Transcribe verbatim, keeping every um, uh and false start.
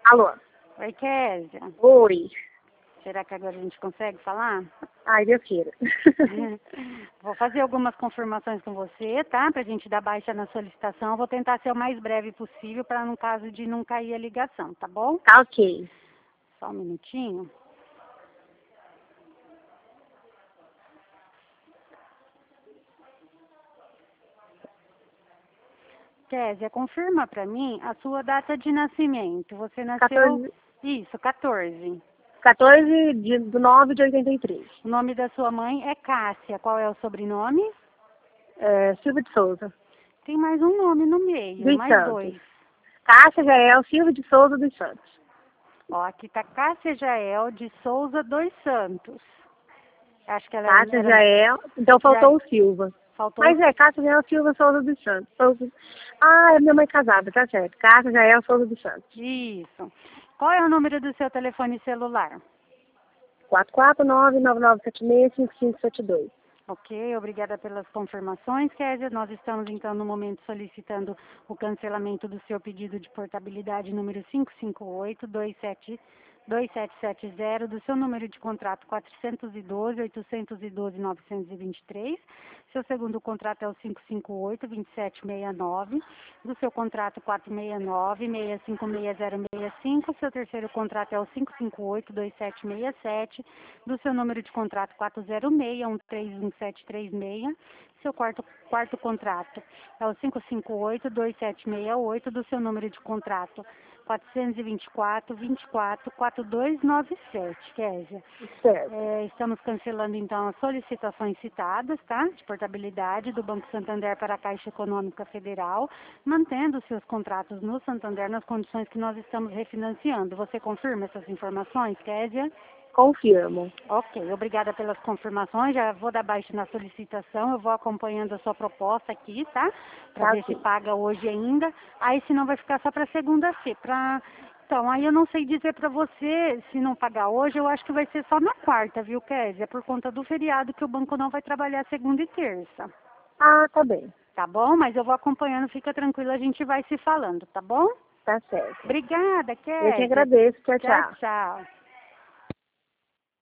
Alô? Oi, Kézia. Oi. Será que agora a gente consegue falar? Ai, Deus queira. Vou fazer algumas confirmações com você, tá? Pra gente dar baixa na solicitação. Vou tentar ser o mais breve possível para no caso de não cair a ligação, tá bom? Tá ok. Só um minutinho. Kézia, confirma para mim a sua data de nascimento. Você nasceu... quatorze, Isso, quatorze. quatorze de, do nove de oitenta e três. O nome da sua mãe é Cássia. Qual é o sobrenome? É, Silva de Souza. Tem mais um nome no meio, Dos mais Santos. dois. Cássia Jael Silva de Souza dos Santos. Ó, aqui tá Cássia Jael de Souza dos Santos. Acho que ela Cássia era... Jael. Então faltou o Silva. Faltou... Mas é, Cássia Jael Silva Souza dos Santos. Souza. Ah, é minha mãe casada, tá certo. Cássia Jael Souza dos Santos. Isso. Qual é o número do seu telefone celular? quatro quatro nove, nove nove sete seis, cinco cinco sete dois. Ok, obrigada pelas confirmações, Kézia. Nós estamos, então, no momento solicitando o cancelamento do seu pedido de portabilidade número cinco cinco oito, dois sete sete zero, do seu número de contrato quatrocentos e doze, oitocentos e doze, novecentos e vinte e três. Seu segundo contrato é o cinco cinco oito, vinte e sete sessenta e nove, do seu contrato quatrocentos e sessenta e nove, seis cinco seis zero seis cinco. Seu terceiro contrato é o cinco cinco oito, dois sete seis sete, do seu número de contrato quatro zero seis, um três um sete três seis. Seu quarto, quarto contrato é o cinco cinco oito, dois sete seis oito, do seu número de contrato quatrocentos e vinte e quatro, vinte e quatro, quatro dois nove sete, Kézia. Certo. É, estamos cancelando, então, as solicitações citadas, tá? De portabilidade do Banco Santander para a Caixa Econômica Federal, mantendo seus contratos no Santander nas condições que nós estamos refinanciando. Você confirma essas informações, Kézia? Confirmo. Ok, obrigada pelas confirmações. Já vou dar baixa na solicitação. Eu vou acompanhando a sua proposta aqui, tá? Para Tá ver ok. se paga hoje ainda. Aí, senão, vai ficar só para segunda-feira. Pra... Então, aí eu não sei dizer para você, se não pagar hoje, eu acho que vai ser só na quarta, viu, Kézia? Por conta do feriado, que o banco não vai trabalhar segunda e terça. Ah, tá bem. Tá bom? Mas eu vou acompanhando, fica tranquila, a gente vai se falando, tá bom? Tá certo. Obrigada, Kézia. Eu que agradeço. Tchau, Tchau, tchau. tchau.